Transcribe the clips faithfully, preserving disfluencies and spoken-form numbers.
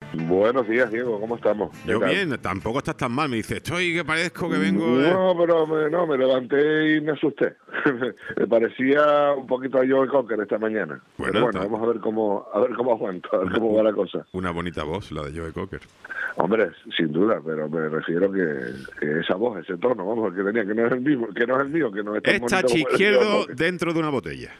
Buenos días, Diego, ¿cómo estamos? Yo tal? bien, tampoco estás tan mal. Me dice, estoy que parezco que vengo de... No, pero me, no, me levanté y me asusté. Me parecía un poquito a Joe Cocker esta mañana. Bueno, pero bueno, está- vamos a ver cómo a ver cómo aguanto, a ver Una, cómo va la cosa. una bonita voz, la de Joe Cocker. Hombre, sin duda, pero me refiero que, que esa voz, ese tono, vamos, que tenía, que no es el mismo, que no es el mío, que no es tan Está bonito como el de Joe izquierdo Cocker. dentro de una botella.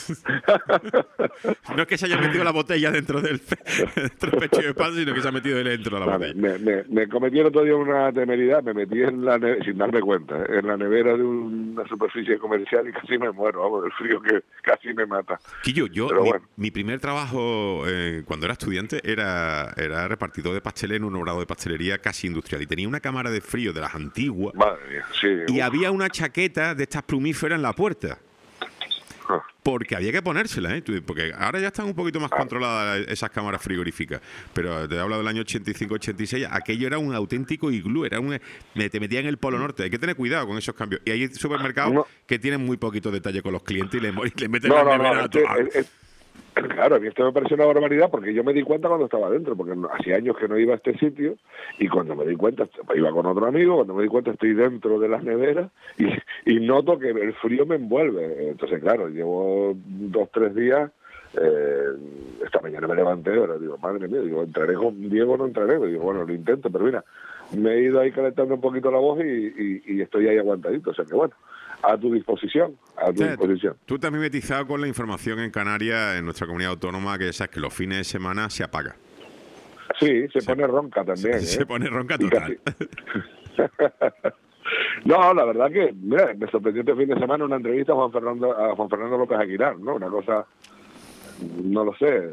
No es que se haya metido la botella dentro del, pe- dentro del pecho y espalda, sino que se ha metido él dentro de la Vale, botella. me, me, me cometí el otro día una temeridad, me metí en la ne- sin darme cuenta, ¿eh? en la nevera de una superficie comercial y casi me muero, vamos, del frío que casi me mata. Quillo, yo, Pero mi, bueno. mi primer trabajo eh, cuando era estudiante era, era repartidor de pasteles en un obrado de pastelería casi industrial. Y tenía una cámara de frío de las antiguas. Madre mía, sí. Y uf. había una chaqueta de estas plumíferas en la puerta. Ah, Porque había que ponérsela, ¿eh? Tú- Porque ahora ya están un poquito más controladas esas cámaras frigoríficas. Pero te hablo del año ochenta y cinco ochenta y seis. Aquello era un auténtico iglú. Era un, me- te metía en el Polo Norte. Hay que tener cuidado con esos cambios. Y hay supermercados No. que tienen muy poquito detalle con los clientes y le, y le meten No, la no, nevera no, a este- to- a- es- es- claro, a mí esto me pareció una barbaridad porque yo me di cuenta cuando estaba adentro, porque no- hacía años que no iba a este sitio y cuando me di cuenta, iba con otro amigo, cuando me di cuenta estoy dentro de las neveras y, y noto que el frío me envuelve. Entonces, claro, llevo dos, tres días, eh, esta mañana me levanté, pero digo, madre mía, digo, entraré con Diego o no entraré, digo, bueno, lo intento, pero mira, me he ido ahí calentando un poquito la voz y, y, y estoy ahí aguantadito, o sea que bueno, a tu disposición, a tu O sea, disposición. Tú te has mimetizado con la información en Canarias, en nuestra comunidad autónoma, que esa es que los fines de semana se apaga. Sí, se, pone ronca también. Se, ¿eh? se pone ronca Y total. casi- No, la verdad que mira, me sorprendió este fin de semana una entrevista a Juan Fernando a Juan Fernando López Aguilar, ¿no? Una cosa, no lo sé,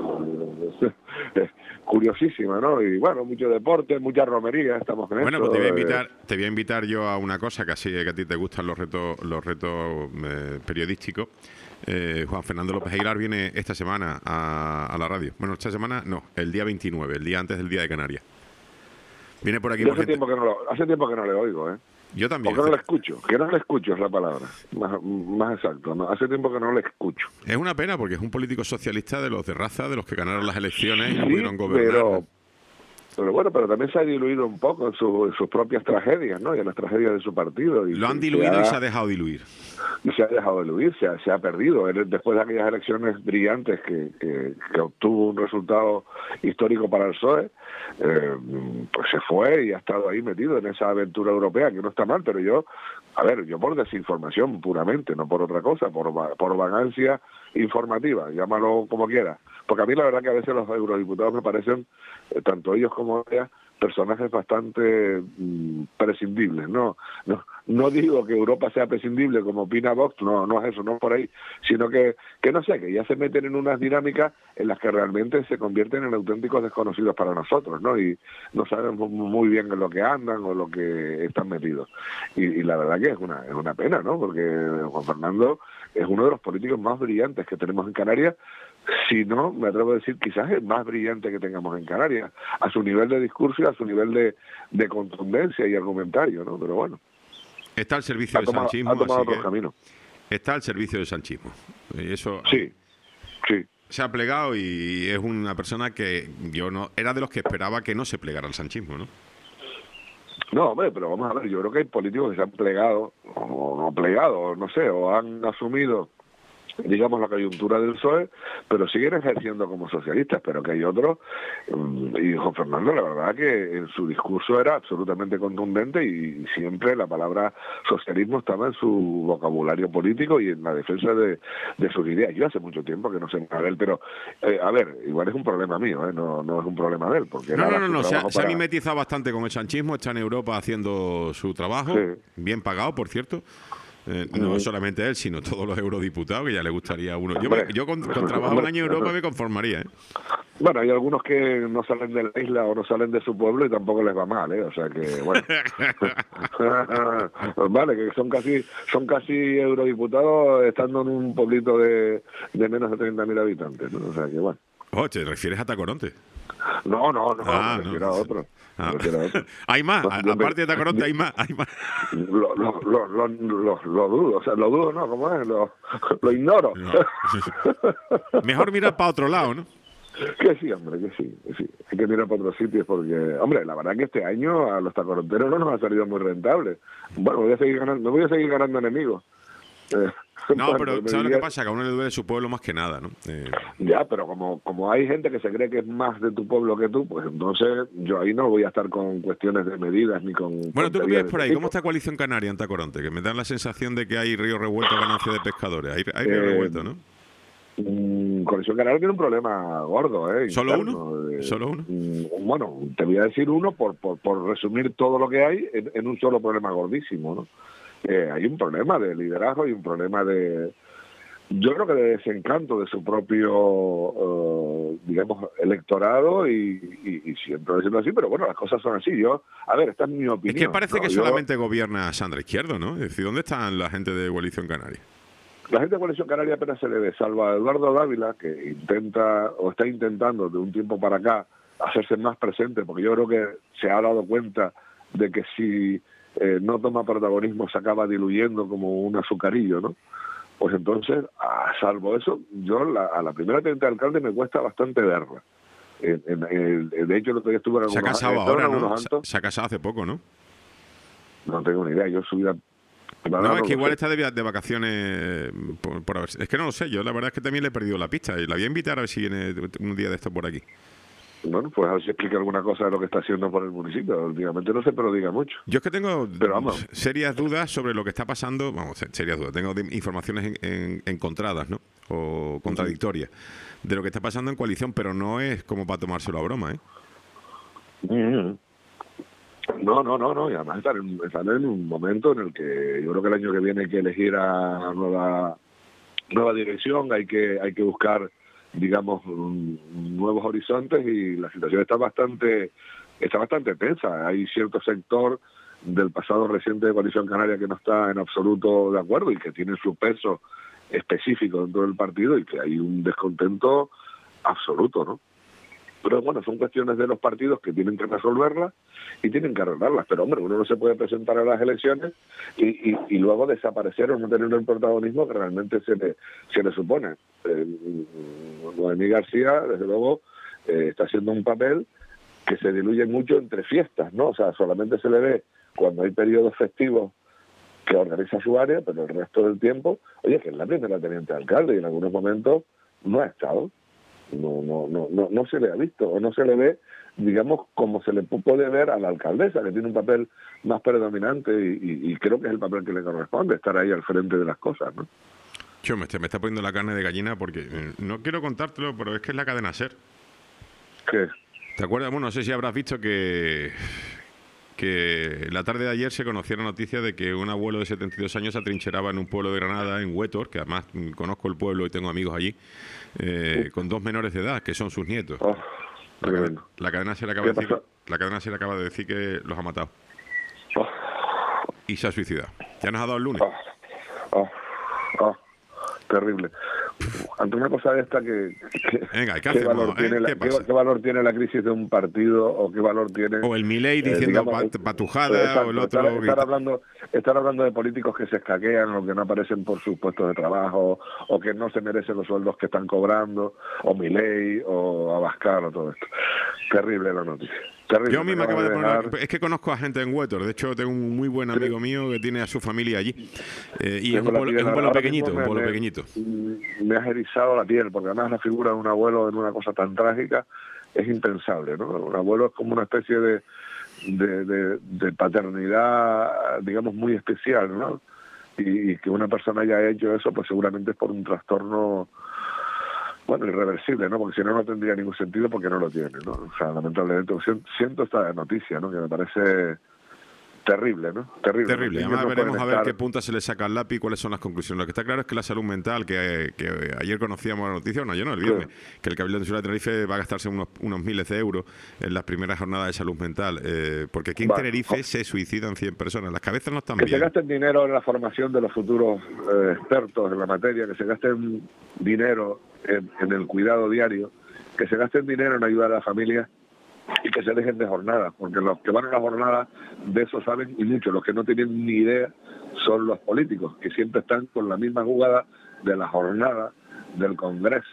curiosísima, ¿no? Y bueno, mucho deporte, mucha romería, estamos en Bueno, esto, pues te voy a eh, invitar, te voy a invitar yo a una cosa que así que a ti te gustan los retos, los retos eh, periodísticos. Eh, Juan Fernando López Aguilar viene esta semana a, a la radio. Bueno, esta semana no, el día veintinueve, el día antes del Día de Canarias. Viene por aquí. yo Porque hace tiempo que no lo, hace tiempo que no le oigo, ¿eh? yo O también. que no le escucho, que no le escucho es la palabra, más, más exacto, ¿no? Hace tiempo que no le escucho. Es una pena porque es un político socialista de los de raza, de los que ganaron las elecciones y no Sí, pudieron gobernar. pero, pero bueno, pero también se ha diluido un poco en, su- en sus propias tragedias, ¿no? Y en las tragedias de su partido. Y Lo han se- diluido se y ha- se ha dejado diluir. y se ha dejado diluir, se ha, se ha perdido. Él, después de aquellas elecciones brillantes que, que, que obtuvo un resultado histórico para el P S O E, eh, pues se fue y ha estado ahí metido en esa aventura europea, que no está mal, pero yo, a ver, yo por desinformación puramente, no por otra cosa, por, va- por vagancia informativa, llámalo como quiera. Porque a mí la verdad que a veces los eurodiputados me parecen, eh, tanto ellos como ella, personajes bastante mm, prescindibles, ¿no? ¿no? No digo que Europa sea prescindible como opina Vox, no, no es eso, no es por ahí, sino que, que no sé, que ya se meten en unas dinámicas en las que realmente se convierten en auténticos desconocidos para nosotros, ¿no? Y no sabemos muy bien en lo que andan o lo que están metidos. Y, y la verdad que es una, es una pena, ¿no? Porque Juan Fernando es uno de los políticos más brillantes que tenemos en Canarias, si no, me atrevo a decir, quizás el más brillante que tengamos en Canarias, a su nivel de discurso y a su nivel de, de contundencia y argumentario, ¿no? Pero bueno, Está al servicio ha del tomado, sanchismo, ha tomado así otros que caminos. está al servicio del sanchismo. Y eso Sí, sí. se ha plegado y es una persona que yo no era de los que esperaba que no se plegara al sanchismo, ¿no? No, hombre, pero vamos a ver, yo creo que hay políticos que se han plegado, o no plegado, no sé, o han asumido, digamos, la coyuntura del P S O E, pero siguen ejerciendo como socialistas, pero que hay otros, mm, y Juan Fernando, la verdad que en su discurso era absolutamente contundente y siempre la palabra socialismo estaba en su vocabulario político y en la defensa de, de sus ideas. Yo hace mucho tiempo que no sé nada de él, pero, eh, a ver, igual es un problema mío, ¿eh? no, no es un problema de él, porque No, nada, no, no, su no. Se, ha, trabajo se ha para- mimetizado bastante con el sanchismo, está en Europa haciendo su trabajo, Sí. bien pagado, por cierto. Eh, no Ujú. solamente él, sino todos los eurodiputados, que ya le gustaría a uno. Yo, Hombre. me- yo con, con trabajo un año en Europa me conformaría, ¿eh? Bueno, hay algunos que no salen de la isla o no salen de su pueblo y tampoco les va mal, ¿eh? O sea que, bueno. Vale, que son casi son casi eurodiputados estando en un pueblito de, de menos de treinta mil habitantes, ¿no? O sea que, bueno. Oh, ¿te refieres a Tacoronte? No, no, no, Ah, me no. refiero a otro. Ah. Me refiero a otro. Hay más, No, a- yo me- aparte de Tacoronte hay más, hay más. Lo, lo, lo, lo, lo, lo dudo, o sea, lo dudo, ¿no? ¿Cómo es? Lo, lo ignoro. No. Mejor mirar para otro lado, ¿no? Que sí, hombre, que sí, que sí. Hay que mirar por otros sitios porque, hombre, la verdad que este año a los tacoronteros no nos ha salido muy rentable. Bueno, voy a seguir ganando, me voy a seguir ganando enemigos. Eh, No, bueno, pero me ¿sabes lo que diría- pasa? Que a uno le duele su pueblo más que nada, ¿no? Eh, Ya, pero como como hay gente que se cree que es más de tu pueblo que tú, pues entonces yo ahí no voy a estar con cuestiones de medidas ni con Bueno, ¿tú qué tonterías ves de por ese ahí? ¿Cómo tipo. está Coalición Canaria en Tacoronte? Que me da la sensación de que hay río revuelto, ganancia de pescadores. Hay, hay río Eh, revuelto, ¿no? Mm, Coalición Canaria tiene un problema gordo, ¿eh? ¿Solo uno? Interno. eh, ¿Solo uno? mm, bueno, te voy a decir uno por, por, por resumir todo lo que hay en, en un solo problema gordísimo, ¿no? Eh, hay un problema de liderazgo y un problema de, yo creo que de desencanto de su propio, eh, digamos, electorado y, y, y siento decirlo así, pero bueno, las cosas son así. Yo, a ver, esta es mi opinión. Es que parece ¿no? que Yo- solamente gobierna Sandra Izquierdo, ¿no? Es decir, ¿dónde están la gente de Coalición Canaria? La gente de Coalición Canaria apenas se le ve, salvo a Eduardo Dávila, que intenta o está intentando de un tiempo para acá hacerse más presente, porque yo creo que se ha dado cuenta de que si eh, no toma protagonismo se acaba diluyendo como un azucarillo, ¿no? Pues entonces, a salvo eso, yo la, a la primera teniente de alcalde me cuesta bastante verla. En, en- en- de hecho, el otro día estuve en Se ha algunos, casado he estado en ahora, ¿no? algunos Se, actos, se ha casado hace poco, ¿no? no tengo ni idea, yo su vida privada No, no es que lo igual sé. está de, via- de vacaciones eh, por, por haber- Es que no lo sé, yo la verdad es que también le he perdido la pista y la voy a invitar a ver si viene un día de esto por aquí. Bueno, pues a ver si explica alguna cosa de lo que está haciendo por el municipio. Últimamente no sé, pero diga mucho. Yo es que tengo Pero vamos. serias dudas sobre lo que está pasando, vamos, se- serias dudas, tengo de- informaciones en- en- encontradas, ¿no? O contradictorias de lo que está pasando en coalición, pero no es como para tomárselo a broma, ¿eh? Mm. No, no, no, no, y además están en, están en un momento en el que yo creo que el año que viene hay que elegir a nueva nueva dirección, hay que hay que buscar, digamos, mm, nuevos horizontes y la situación está bastante está bastante tensa. Hay cierto sector del pasado reciente de Coalición Canaria que no está en absoluto de acuerdo y que tiene su peso específico dentro del partido y que hay un descontento absoluto, ¿no? Pero bueno, son cuestiones de los partidos que tienen que resolverlas y tienen que arreglarlas. Pero hombre, uno no se puede presentar a las elecciones y, y, y luego desaparecer o no tener el protagonismo que realmente se le, se le supone. Eh, Noemí García, desde luego, eh, está haciendo un papel que se diluye mucho entre fiestas, ¿no? O sea, solamente se le ve cuando hay periodos festivos que organiza su área, pero el resto del tiempo, oye, que es la primera teniente de alcalde y en algunos momentos no ha estado. No, no, no, no, no se le ha visto o no se le ve, digamos, como se le puede ver a la alcaldesa, que tiene un papel más predominante y, y, y creo que es el papel que le corresponde, estar ahí al frente de las cosas, ¿no? Yo me, está- me está poniendo la carne de gallina porque eh, no quiero contártelo, pero es que es la cadena SER. ¿Qué? ¿Te acuerdas? Bueno, no sé si habrás visto que, que la tarde de ayer se conocía la noticia de que un abuelo de setenta y dos años se atrincheraba en un pueblo de Granada, en Huétor, que además mm, conozco el pueblo y tengo amigos allí, eh, con dos menores de edad, que son sus nietos. Oh, La, cadena, tremendo. la cadena SER acaba ¿Qué de decir, pasó? la cadena SER acaba de decir que los ha matado Oh, y se ha suicidado. Ya nos ha dado el lunes. oh, oh, oh, terrible. Ante una cosa de esta que, que Venga, ¿qué ¿qué, hacemos, valor eh? tiene la, ¿Qué qué, pasa? qué valor tiene la crisis de un partido o qué valor tiene O el Milei eh, diciendo digamos, pat- patujada, exacto, o el otro... estar, estar grita- hablando estar hablando de políticos que se escaquean o que no aparecen por sus puestos de trabajo o que no se merecen los sueldos que están cobrando, o Milei o Abascal o todo esto. Terrible la noticia. Terrible. Yo a mí me acaba de dejar- poner... Es que conozco a gente en Huétor. De hecho, tengo un muy buen amigo mío que tiene a su familia allí. Eh, y es Tengo un la pueblo, piel- es un pueblo ahora pequeñito, mismo un me- pueblo me- pequeñito. Me has erizado la piel, porque además la figura de un abuelo en una cosa tan trágica es impensable, ¿no? Un abuelo es como una especie de, de, de, de paternidad, digamos, muy especial, ¿no? Y, y que una persona haya hecho eso, pues seguramente es por un trastorno, bueno, irreversible, ¿no? Porque si no, no tendría ningún sentido porque no lo tiene, ¿no? O sea, lamentablemente, siento, siento esta noticia, ¿no? Que me parece terrible, ¿no? Terrible. Terrible. Los niños Además, no veremos pueden a ver estar- qué punta se le saca al lápiz y cuáles son las conclusiones. Lo que está claro es que la salud mental, que, que ayer conocíamos la noticia, no, yo no, el viernes, que el Cabildo Insular de Tenerife va a gastarse unos, unos miles de euros en las primeras jornadas de salud mental, eh, porque aquí en Vale. Tenerife se suicidan cien personas. Las cabezas no están Que se bien. gasten dinero en la formación de los futuros eh, expertos en la materia, que se gasten dinero en, en el cuidado diario, que se gasten dinero en ayudar a las familias y que se dejen de jornadas, porque los que van a una jornada de eso saben y mucho. Los que no tienen ni idea son los políticos, que siempre están con la misma jugada de la jornada, del Congreso,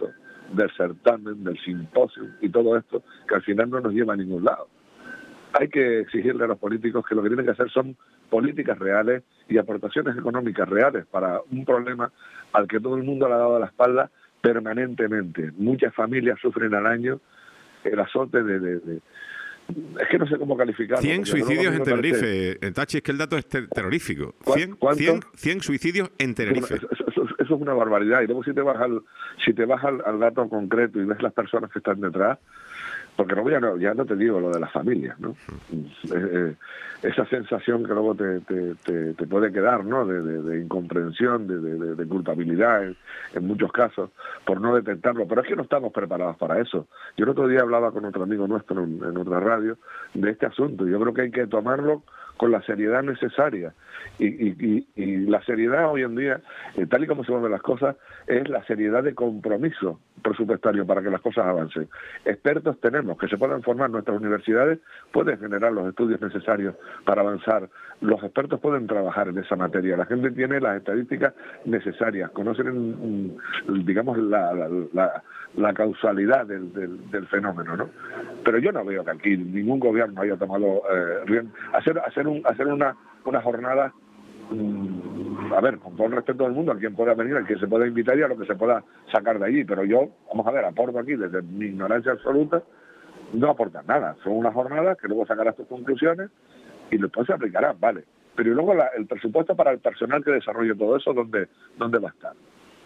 del certamen, del simposio y todo esto, que al final no nos lleva a ningún lado. Hay que exigirle a los políticos que lo que tienen que hacer son políticas reales y aportaciones económicas reales para un problema al que todo el mundo le ha dado la espalda permanentemente. Muchas familias sufren al año el azote de... de, de es que no sé cómo calificarlo. cien suicidios en Tenerife. Parece... Tachi, es que el dato es ter terrorífico. cien, cien, cien suicidios en Tenerife. Eso, eso, eso, eso es una barbaridad. Y luego si te vas, al, si te vas al, al dato concreto y ves las personas que están detrás, porque luego ya no, ya no te digo lo de las familias, ¿no? Eh, esa sensación que luego te, te, te, te puede quedar, ¿no? De, de, de incomprensión, de, de, de culpabilidad en, en muchos casos, por no detectarlo. Pero es que no estamos preparados para eso. Yo el otro día hablaba con otro amigo nuestro en, en otra radio de este asunto. Yo creo que hay que tomarlo con la seriedad necesaria. Y, y, y, y la seriedad hoy en día, eh, tal y como se mueven las cosas, es la seriedad de compromiso presupuestario para que las cosas avancen. Expertos tenemos, que se puedan formar nuestras universidades, pueden generar los estudios necesarios para avanzar. Los expertos pueden trabajar en esa materia. La gente tiene las estadísticas necesarias, conocen, digamos, la, la, la, la causalidad del, del, del fenómeno, ¿no? Pero yo no veo que aquí ningún gobierno haya tomado eh, bien. Hacer, hacer, un, hacer una, una jornada, mmm, a ver, con todo el respeto del mundo, a quien pueda venir, al que se pueda invitar y a lo que se pueda sacar de allí. Pero yo, vamos a ver, aporto aquí desde mi ignorancia absoluta, no aportan nada. Son unas jornadas que luego sacarás tus conclusiones y después se aplicarán, vale. Pero y luego la, el presupuesto para el personal que desarrolle todo eso, ¿dónde, dónde va a estar?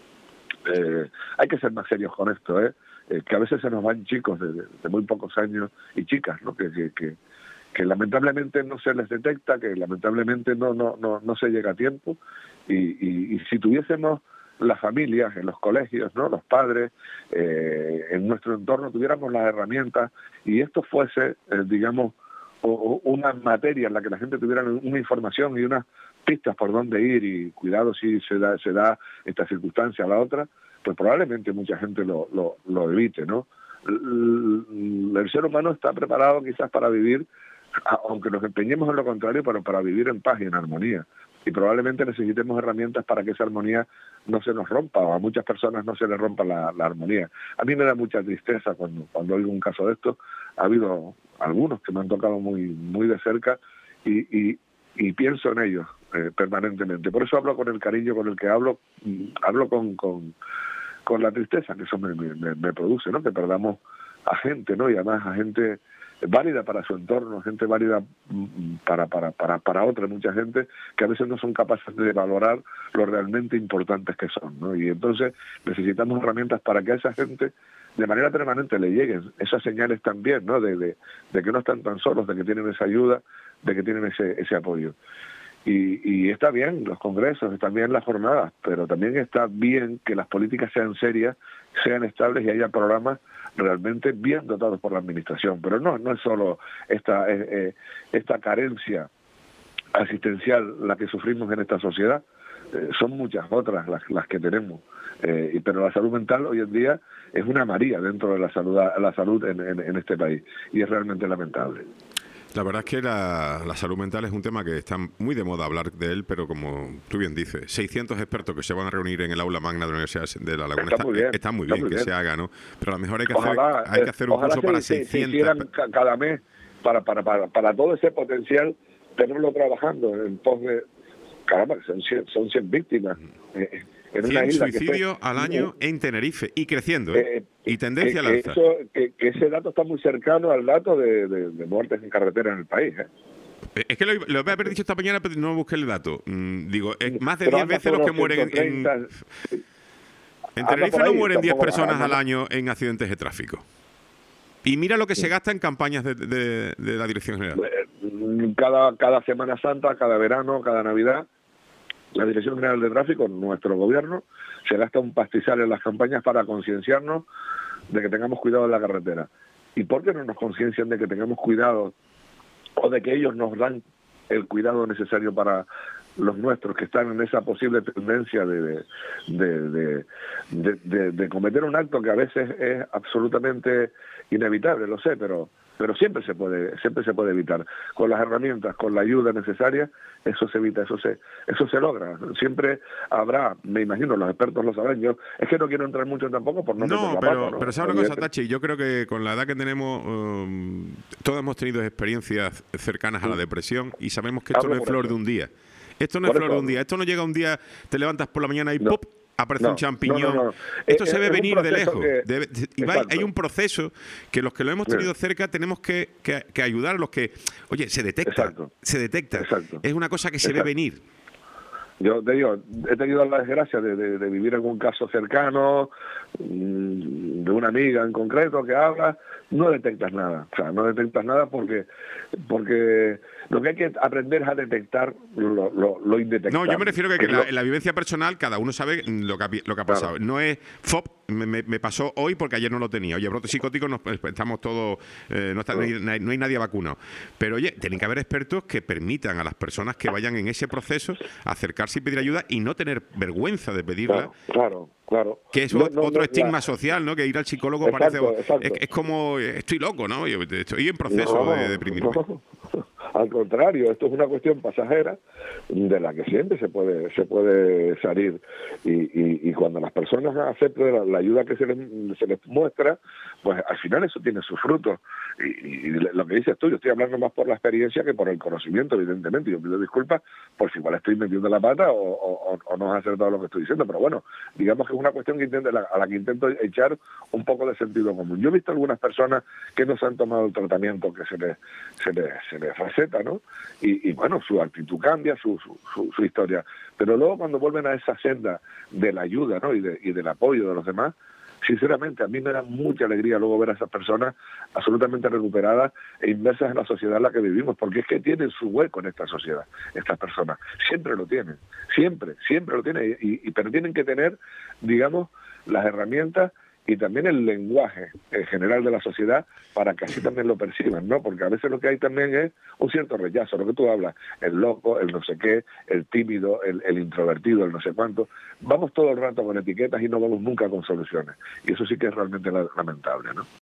Eh, hay que ser más serios con esto, ¿eh? Eh, que a veces se nos van chicos de, de, de muy pocos años y chicas, ¿no? Que, que, que, que lamentablemente no se les detecta, que lamentablemente no, no, no, no se llega a tiempo. Y, y, y si tuviésemos las familias, en los colegios, ¿no? Los padres, eh, en nuestro entorno, tuviéramos las herramientas y esto fuese, eh, digamos, o, o una materia en la que la gente tuviera una información y unas pistas por dónde ir y cuidado si se da, se da esta circunstancia a la otra, pues probablemente mucha gente lo, lo, lo evite, ¿no? El, el ser humano está preparado quizás para vivir, aunque nos empeñemos en lo contrario, pero para vivir en paz y en armonía. Y probablemente necesitemos herramientas para que esa armonía no se nos rompa, o a muchas personas no se les rompa la, la armonía. A mí me da mucha tristeza cuando, cuando oigo un caso de esto. Ha habido algunos que me han tocado muy, muy de cerca y, y, y pienso en ellos eh, permanentemente. Por eso hablo con el cariño con el que hablo, hablo con, con, con la tristeza que eso me, me, me produce, ¿no? Que perdamos a gente, ¿no? Y además a gente válida para su entorno, gente válida para, para, para, para otra, mucha gente que a veces no son capaces de valorar lo realmente importantes que son, ¿no? Y entonces necesitamos herramientas para que a esa gente de manera permanente le lleguen esas señales también, ¿no? De, de, de que no están tan solos, de que tienen esa ayuda, de que tienen ese, ese apoyo. Y, y está bien los congresos, están bien las jornadas, pero también está bien que las políticas sean serias, sean estables y haya programas realmente bien dotados por la administración. Pero no, no es solo esta, eh, esta carencia asistencial la que sufrimos en esta sociedad, eh, son muchas otras las, las que tenemos. Eh, y, pero la salud mental hoy en día es una maría dentro de la salud, la salud en, en, en este país y es realmente lamentable. La verdad es que la, la salud mental es un tema que está muy de moda hablar de él, pero como tú bien dices, seiscientos expertos que se van a reunir en el aula magna de la Universidad de La Laguna, está, está muy bien, está muy bien está muy que bien. se haga, ¿no? Pero a lo mejor hay que ojalá, hacer, hay que hacer un curso se, para se, seiscientos. Se cada mes para, para, para, para todo ese potencial, tenerlo trabajando en pos de... Caramba, son cien, son cien víctimas. Eh, en una cien isla suicidios que al año eh, en Tenerife y creciendo, ¿eh? Eh, y tendencia que, al alza. Que, eso, que, que ese dato está muy cercano al dato de, de, de muertes en carretera en el país, ¿eh? Es que lo, lo voy a haber dicho esta mañana, pero no busqué el dato. Mm, digo, es más de diez veces los que mueren en... En, en Tenerife no mueren diez personas al año en accidentes de tráfico. Y mira lo que se gasta en campañas de, de, de la Dirección General. Cada, cada Semana Santa, cada verano, cada Navidad, la Dirección General de Tráfico, nuestro gobierno, se gasta un pastizal en las campañas para concienciarnos de que tengamos cuidado en la carretera. ¿Y por qué no nos conciencian de que tengamos cuidado o de que ellos nos dan el cuidado necesario para los nuestros que están en esa posible tendencia de, de, de, de, de, de, de cometer un acto que a veces es absolutamente inevitable, lo sé, pero pero siempre se puede, siempre se puede evitar. Con las herramientas, con la ayuda necesaria, eso se evita, eso se, eso se logra. Siempre habrá, me imagino, los expertos lo saben, yo es que no quiero entrar mucho tampoco por no meter No, la pero, pata, ¿no? pero ¿sabes una cosa, Tachi? Yo creo que con la edad que tenemos, um, todos hemos tenido experiencias cercanas a la depresión y sabemos que esto Hablo no es por flor eso. de un día. Esto no es Por flor eso de un hablo. día. Esto no llega un día, te levantas por la mañana y No. ¡pop! Aparece No, un champiñón. no, no, no. Esto Es- se ve es un venir de proceso lejos. que- De- de- y va- Exacto. hay un proceso que los que lo hemos tenido cerca tenemos que, que- que ayudar a los que... Oye, se detecta. Exacto. Se detecta. Exacto. Es una cosa que se Exacto. ve venir. Yo te digo, he tenido la desgracia de, de, de vivir algún caso cercano, mmm, de una amiga en concreto que habla, no detectas nada, o sea, no detectas nada porque porque lo que hay que aprender es a detectar lo, lo, lo indetectable. No, yo me refiero que, que que es la, lo- en la vivencia personal cada uno sabe lo que ha, lo que ha pasado. Claro. No es F O P, me, me- me pasó hoy porque ayer no lo tenía. Oye, brote psicótico, nos, estamos todos, eh, no, está, no, hay, no hay- no hay nadie vacunado. Pero oye, tienen que haber expertos que permitan a las personas que vayan en ese proceso acercarse y pedir ayuda y no tener vergüenza de pedirla. Claro, claro, claro. Que es No, ot- no, otro no, estigma la- social, ¿no? Que ir al psicólogo Exacto, parece... exacto. Es, es como, eh, estoy loco, ¿no? Yo estoy en proceso No, de deprimirme. no. Al contrario, esto es una cuestión pasajera de la que siempre se puede se puede salir y, y, y cuando las personas aceptan la, la ayuda que se les, se les muestra, pues al final eso tiene sus frutos. Y, y lo que dices tú, yo estoy hablando más por la experiencia que por el conocimiento, evidentemente. Yo pido disculpas por si igual estoy metiendo la pata o, o, o no has acertado lo que estoy diciendo, pero bueno, digamos que es una cuestión que intento, a la que intento echar un poco de sentido común. Yo he visto algunas personas que no se han tomado el tratamiento que se les, se les, se les receta, ¿no? Y, y bueno, su actitud cambia, su, su, su, su historia. Pero luego cuando vuelven a esa senda de la ayuda, ¿no? Y, de, y del apoyo de los demás, sinceramente, a mí me da mucha alegría luego ver a esas personas absolutamente recuperadas e inmersas en la sociedad en la que vivimos, porque es que tienen su hueco en esta sociedad, estas personas. Siempre lo tienen, siempre, siempre lo tienen, y, y, pero tienen que tener, digamos, las herramientas y también el lenguaje en general de la sociedad para que así también lo perciban, ¿no? Porque a veces lo que hay también es un cierto rechazo, lo que tú hablas, el loco, el no sé qué, el tímido, el, el introvertido, el no sé cuánto. Vamos todo el rato con etiquetas y no vamos nunca con soluciones. Y eso sí que es realmente lamentable, ¿no?